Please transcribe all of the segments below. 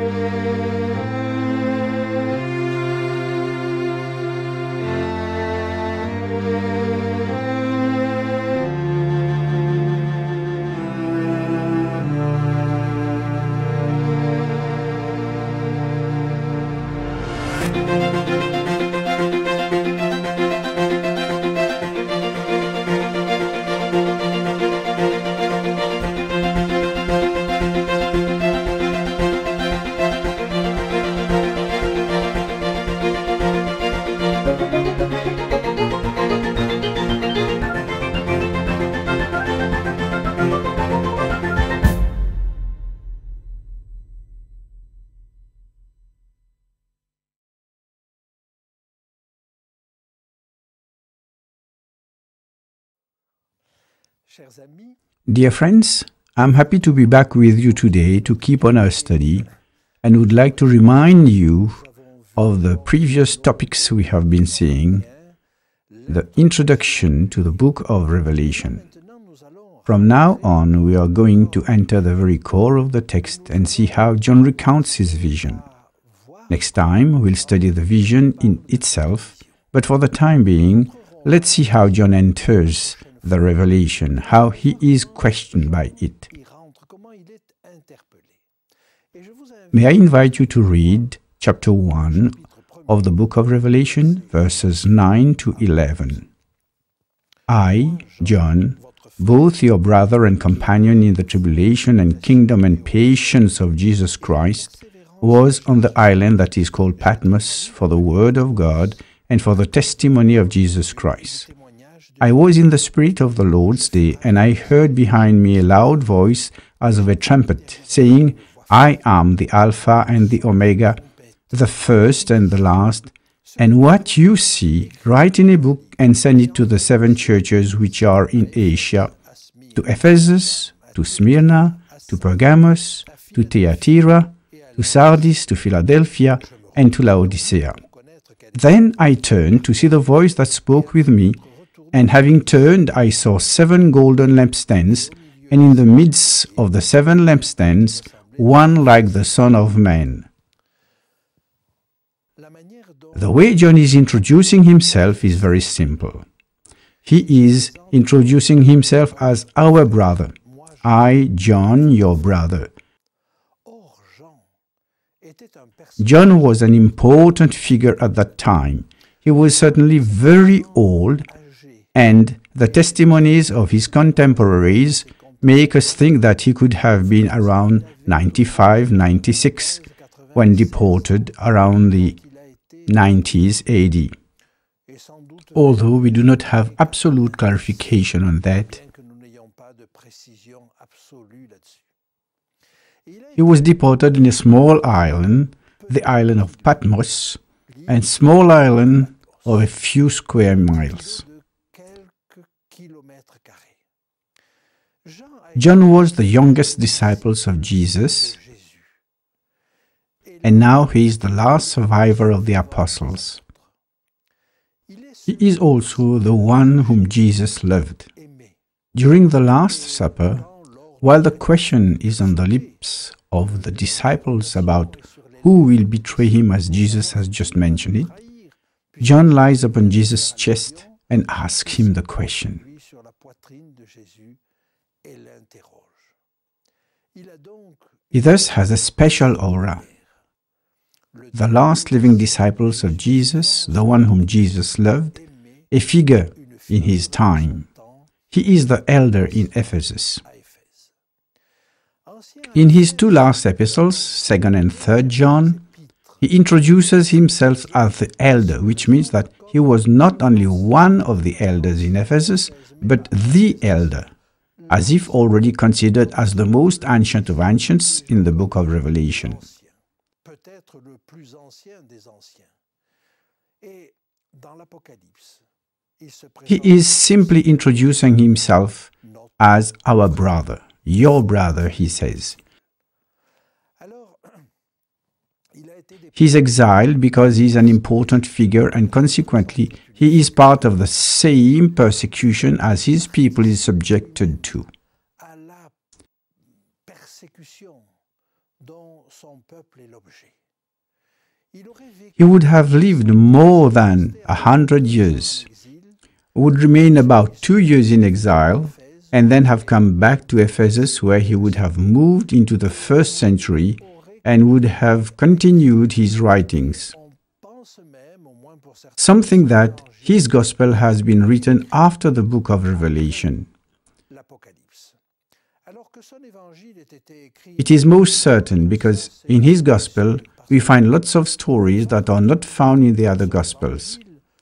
Dear friends, I'm happy to be back with you today to keep on our study and would like to remind you of the previous topics we have been seeing, the introduction to the book of Revelation. From now on, we are going to enter the very core of the text and see how John recounts his vision. Next time, we'll study the vision in itself, but for the time being, let's see how John enters the revelation, how he is questioned by it. May I invite you to read chapter 1 of the book of Revelation, verses 9 to 11. I, John, both your brother and companion in the tribulation and kingdom and patience of Jesus Christ, was on the island that is called Patmos for the word of God and for the testimony of Jesus Christ. I was in the Spirit of the Lord's day, and I heard behind me a loud voice as of a trumpet, saying, I am the Alpha and the Omega, the first and the last. And what you see, write in a book and send it to the 7 churches which are in Asia, to Ephesus, to Smyrna, to Pergamos, to Thyatira, to Sardis, to Philadelphia, and to Laodicea. Then I turned to see the voice that spoke with me, and having turned, I saw 7 golden lampstands, and in the midst of the 7 lampstands, one like the Son of Man. The way John is introducing himself is very simple. He is introducing himself as our brother. I, John, your brother. John was an important figure at that time. He was certainly very old, and the testimonies of his contemporaries make us think that he could have been around 95, 96, when deported around the 90s AD. Although we do not have absolute clarification on that, he was deported in a small island, the island of Patmos, a small island of a few square miles. John was the youngest disciple of Jesus, and now he is the last survivor of the apostles. He is also the one whom Jesus loved. During the Last Supper, while the question is on the lips of the disciples about who will betray him as Jesus has just mentioned it, John lies upon Jesus' chest and asks him the question. He thus has a special aura. The last living disciples of Jesus, the one whom Jesus loved, a figure in his time. He is the elder in Ephesus. In his 2 last epistles, 2nd and 3rd John, he introduces himself as the elder, which means that he was not only one of the elders in Ephesus, but the elder, as if already considered as the most ancient of ancients in the book of Revelation. He is simply introducing himself as our brother, your brother, he says. He is exiled because he is an important figure, and consequently he is part of the same persecution as his people is subjected to. He would have lived more than 100 years, would remain about 2 years in exile, and then have come back to Ephesus, where he would have moved into the 1st century and would have continued his writings. Something that his gospel has been written after the book of Revelation. It is most certain because in his gospel we find lots of stories that are not found in the other gospels.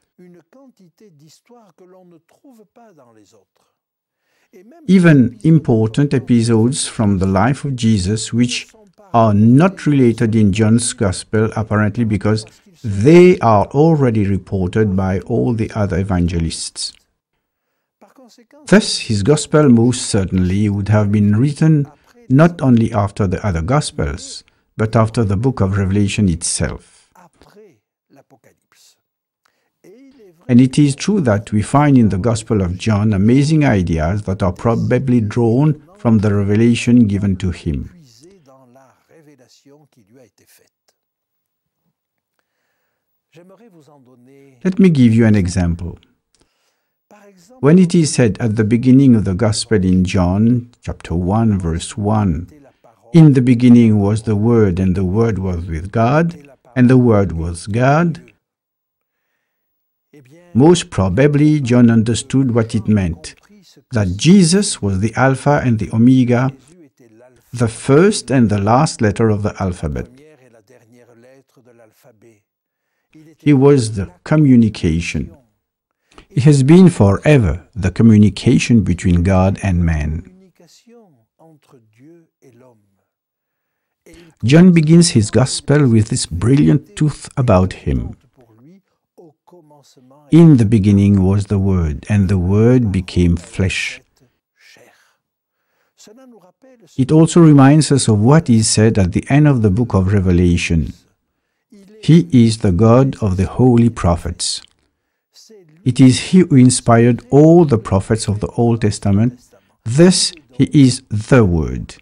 Even important episodes from the life of Jesus which are not related in John's gospel, apparently because they are already reported by all the other evangelists. Thus, his gospel most certainly would have been written not only after the other gospels, but after the book of Revelation itself. And it is true that we find in the Gospel of John amazing ideas that are probably drawn from the revelation given to him. Let me give you an example. When it is said at the beginning of the Gospel in John, chapter 1, verse 1, "In the beginning was the Word, and the Word was with God, and the Word was God," most probably John understood what it meant, that Jesus was the Alpha and the Omega, the first and the last letter of the alphabet. He was the communication. It has been forever the communication between God and man. John begins his Gospel with this brilliant truth about him. In the beginning was the Word, and the Word became flesh. It also reminds us of what is said at the end of the book of Revelation. He is the God of the holy prophets. It is He who inspired all the prophets of the Old Testament. Thus, He is the Word.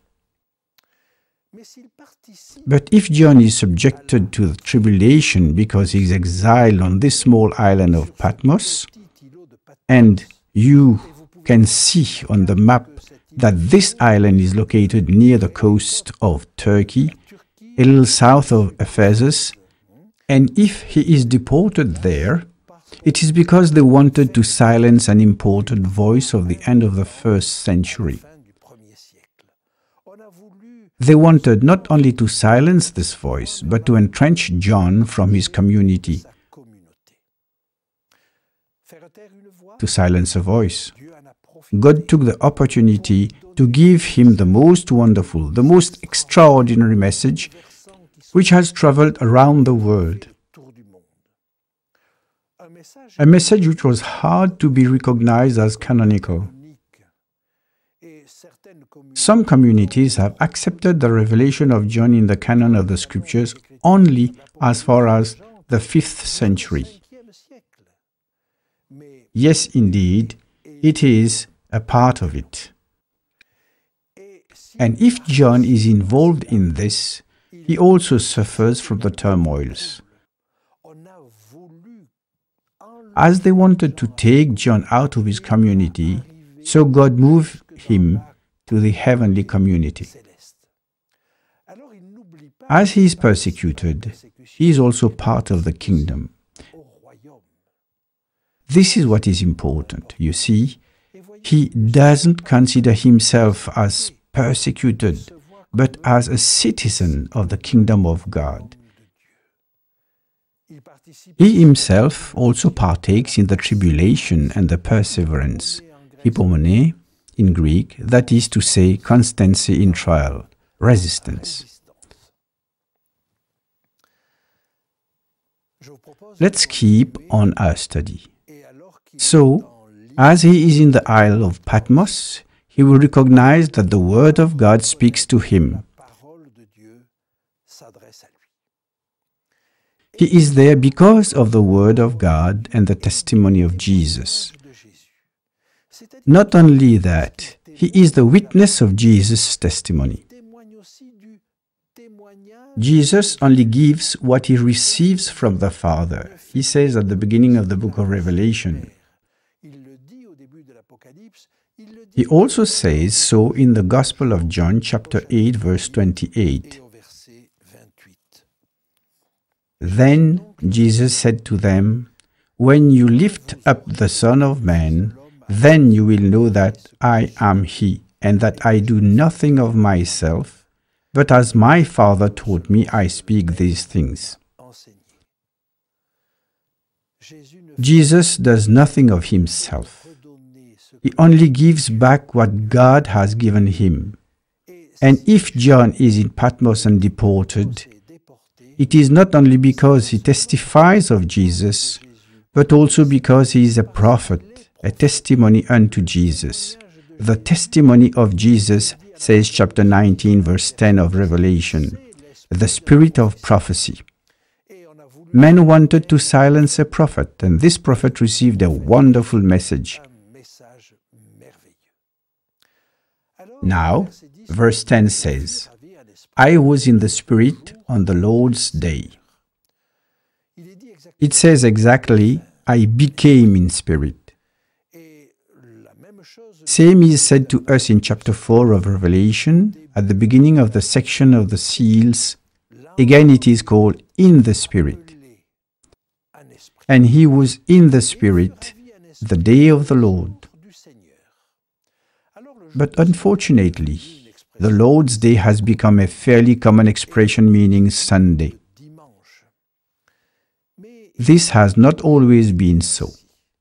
But if John is subjected to the tribulation because he is exiled on this small island of Patmos, and you can see on the map that this island is located near the coast of Turkey, a little south of Ephesus, and if he is deported there, it is because they wanted to silence an important voice of the end of the 1st century. They wanted not only to silence this voice, but to entrench John from his community. To silence a voice, God took the opportunity to give him the most wonderful, the most extraordinary message which has traveled around the world. A message which was hard to be recognized as canonical. Some communities have accepted the revelation of John in the canon of the Scriptures only as far as the 5th century. Yes, indeed, it is a part of it. And if John is involved in this, he also suffers from the turmoils. As they wanted to take John out of his community, so God moved him to the heavenly community. As he is persecuted, he is also part of the kingdom. This is what is important. You see, he doesn't consider himself as persecuted, but as a citizen of the kingdom of God. He himself also partakes in the tribulation and the perseverance, hypomone in Greek, that is to say, constancy in trial, resistance. Let's keep on our study. So, as he is in the Isle of Patmos, he will recognize that the Word of God speaks to him. He is there because of the Word of God and the testimony of Jesus. Not only that, he is the witness of Jesus' testimony. Jesus only gives what he receives from the Father. He says at the beginning of the book of Revelation. He also says so in the Gospel of John, chapter 8, verse 28. Then Jesus said to them, "When you lift up the Son of Man, then you will know that I am He, and that I do nothing of myself, but as my Father taught me, I speak these things." Jesus does nothing of himself. He only gives back what God has given him. And if John is in Patmos and deported, it is not only because he testifies of Jesus, but also because he is a prophet, a testimony unto Jesus. The testimony of Jesus, says chapter 19, verse 10 of Revelation, the spirit of prophecy. Men wanted to silence a prophet, and this prophet received a wonderful message. Now, verse 10 says, "I was in the Spirit on the Lord's day." It says exactly, "I became in spirit." Same is said to us in chapter 4 of Revelation, at the beginning of the section of the seals. Again it is called "in the Spirit." And he was in the Spirit the day of the Lord. But unfortunately, the Lord's Day has become a fairly common expression meaning Sunday. This has not always been so.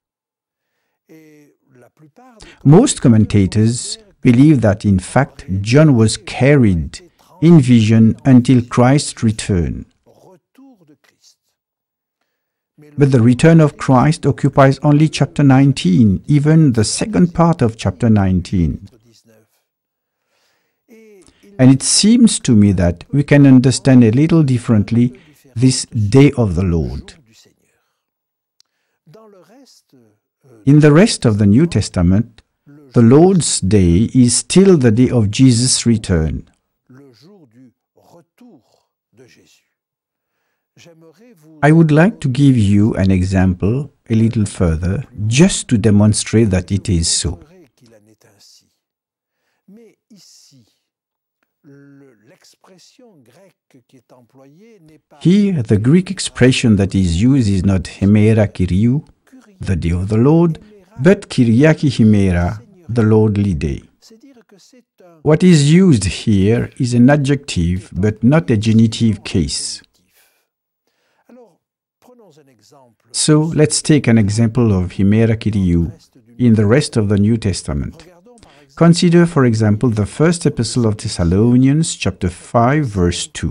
Most commentators believe that in fact John was carried in vision until Christ's return. But the return of Christ occupies only chapter 19, even the second part of chapter 19. And it seems to me that we can understand a little differently this day of the Lord. In the rest of the New Testament, the Lord's Day is still the day of Jesus' return. I would like to give you an example a little further, just to demonstrate that it is so. Here, the Greek expression that is used is not Hemera Kyriou, the day of the Lord, but Kyriaki Hemera, the lordly day. What is used here is an adjective, but not a genitive case. So, let's take an example of Hemera Kyriou in the rest of the New Testament. Consider, for example, the first epistle of Thessalonians, chapter 5, verse 2.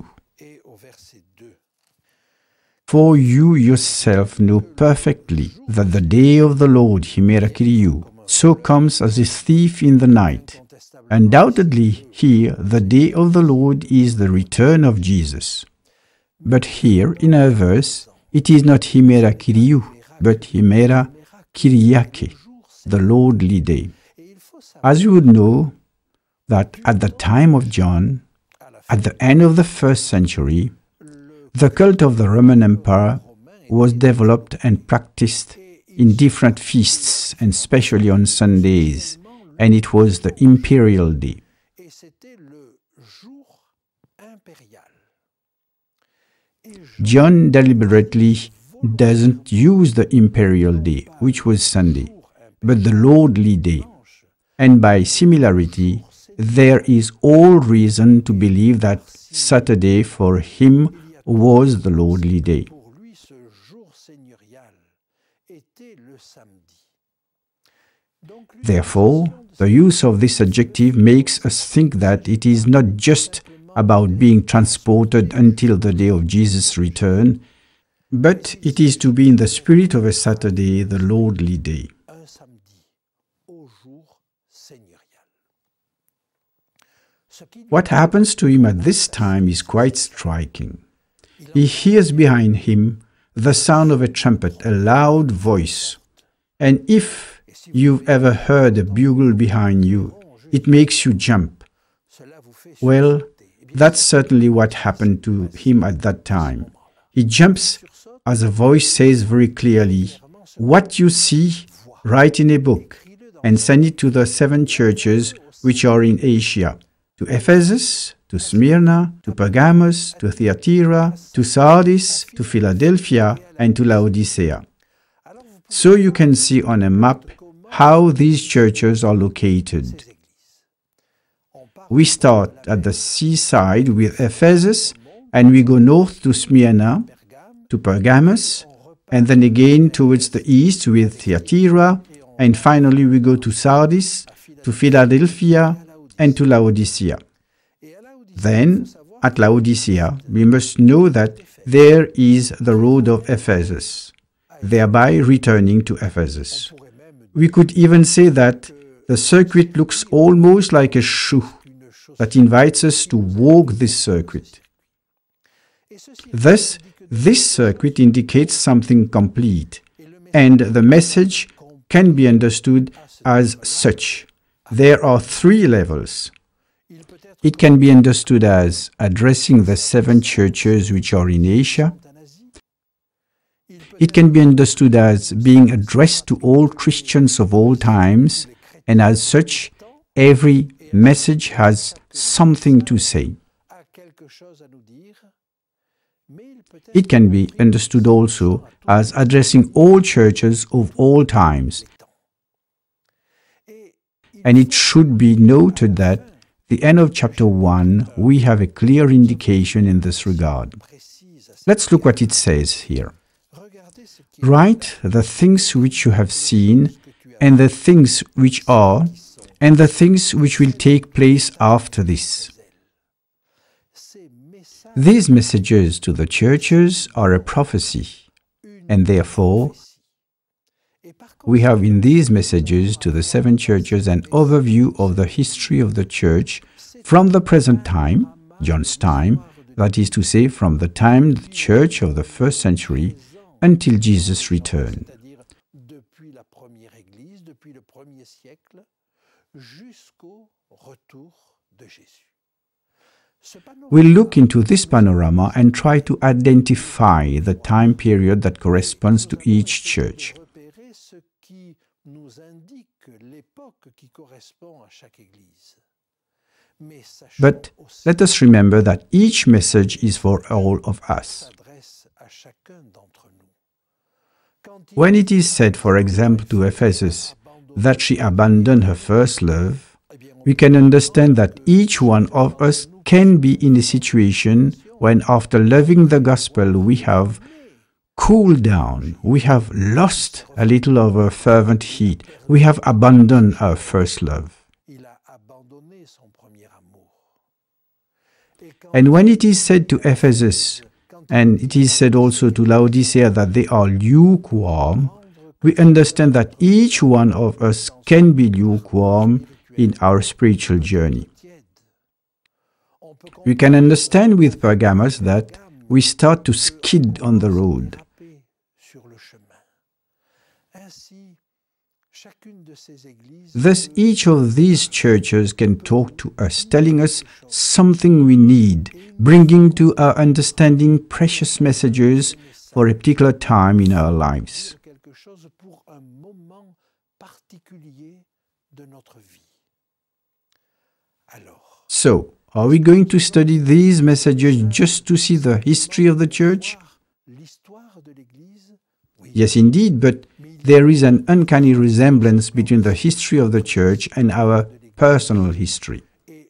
"For you yourself know perfectly that the day of the Lord, Hemera Kyriou, so comes as a thief in the night." Undoubtedly, here, the day of the Lord is the return of Jesus. But here, in our verse, it is not Hemera Kyriou, but Hemera Kyriake, the lordly day. As you would know that at the time of John, at the end of the first century, the cult of the Roman Empire was developed and practiced in different feasts, and especially on Sundays, and it was the imperial day. John deliberately doesn't use the imperial day, which was Sunday, but the lordly day. And by similarity, there is all reason to believe that Saturday for him was the lordly day. Therefore, the use of this adjective makes us think that it is not just about being transported until the day of Jesus' return, but it is to be in the spirit of a Saturday, the lordly day. What happens to him at this time is quite striking. He hears behind him the sound of a trumpet, a loud voice. And if you've ever heard a bugle behind you, it makes you jump. Well, That's certainly what happened to him at that time. He jumps as a voice says very clearly, "What you see, write in a book, and send it to the 7 churches which are in Asia, to Ephesus, to Smyrna, to Pergamos, to Thyatira, to Sardis, to Philadelphia, and to Laodicea." So you can see on a map how these churches are located. We start at the seaside with Ephesus, and we go north to Smyrna, to Pergamos, and then again towards the east with Thyatira, and finally we go to Sardis, to Philadelphia, and to Laodicea. Then, at Laodicea, we must know that there is the road of Ephesus, thereby returning to Ephesus. We could even say that the circuit looks almost like a shoe that invites us to walk this circuit. Thus, this circuit indicates something complete, and the message can be understood as such. There are 3 levels. It can be understood as addressing the 7 churches which are in Asia. It can be understood as being addressed to all Christians of all times, and as such, every message has something to say. It can be understood also as addressing all churches of all times. And it should be noted that at the end of chapter 1, we have a clear indication in this regard. Let's look what it says here. "Write the things which you have seen, and the things which are, and the things which will take place after this." These messages to the churches are a prophecy, and therefore, we have in these messages to the 7 churches an overview of the history of the church from the present time, John's time, that is to say, from the time the church of the 1st century until Jesus returned. We'll look into this panorama and try to identify the time period that corresponds to each church. But let us remember that each message is for all of us. When it is said, for example, to Ephesus, that she abandoned her first love, we can understand that each one of us can be in a situation when, after loving the gospel, we have cooled down, we have lost a little of our fervent heat, we have abandoned our first love. And when it is said to Ephesus, and it is said also to Laodicea that they are lukewarm, we understand that each one of us can be lukewarm in our spiritual journey. We can understand with Pergamos that we start to skid on the road. Thus, each of these churches can talk to us, telling us something we need, bringing to our understanding precious messages for a particular time in our lives. So, are we going to study these messages just to see the history of the church? Yes, indeed, but there is an uncanny resemblance between the history of the church and our personal history.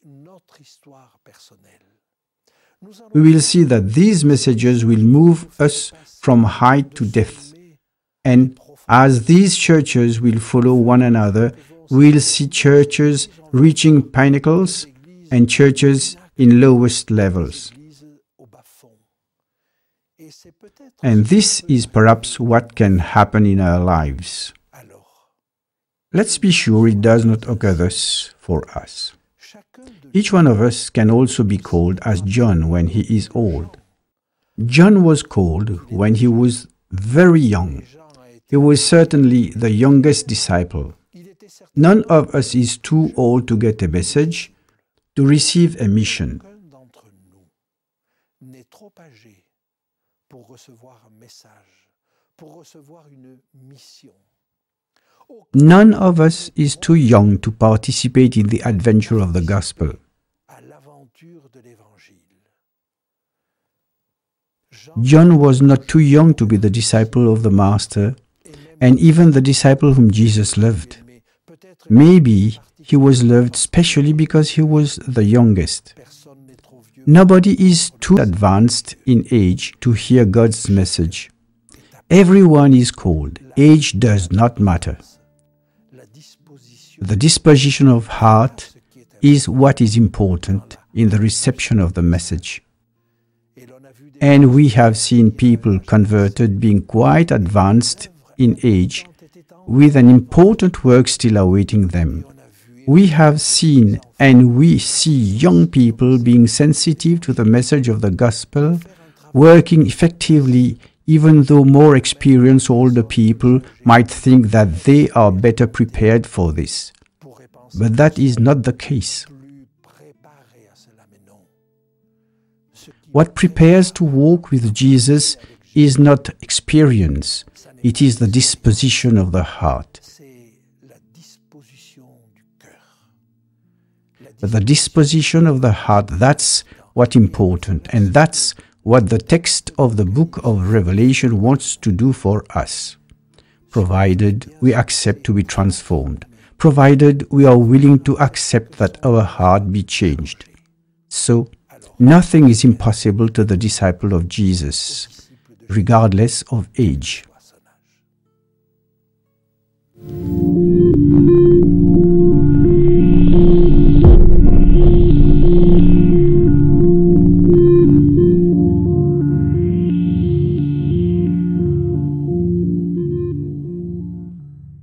We will see that these messages will move us from height to depth, and as these churches will follow one another, we will see churches reaching pinnacles and churches in lowest levels. And this is perhaps what can happen in our lives. Let's be sure it does not occur thus for us. Each one of us can also be called as John when he is old. John was called when he was very young. He was certainly the youngest disciple. None of us is too old to get a message, to receive a mission. n'est trop âgé pour recevoir un message, pour recevoir une mission. None of us is too young to participate in the adventure of the gospel. À l'aventure de l'Évangile. John was not too young to be the disciple of the Master, and even the disciple whom Jesus loved. Maybe he was loved specially because he was the youngest. Nobody is too advanced in age to hear God's message. Everyone is called. Age does not matter. The disposition of heart is what is important in the reception of the message. And we have seen people converted being quite advanced in age, with an important work still awaiting them. We have seen and we see young people being sensitive to the message of the gospel, working effectively, even though more experienced older people might think that they are better prepared for this. But that is not the case. What prepares to walk with Jesus is not experience, it is the disposition of the heart. But the disposition of the heart, that's what's important, and that's what the text of the book of Revelation wants to do for us, provided we accept to be transformed, provided we are willing to accept that our heart be changed. So, nothing is impossible to the disciple of Jesus, regardless of age.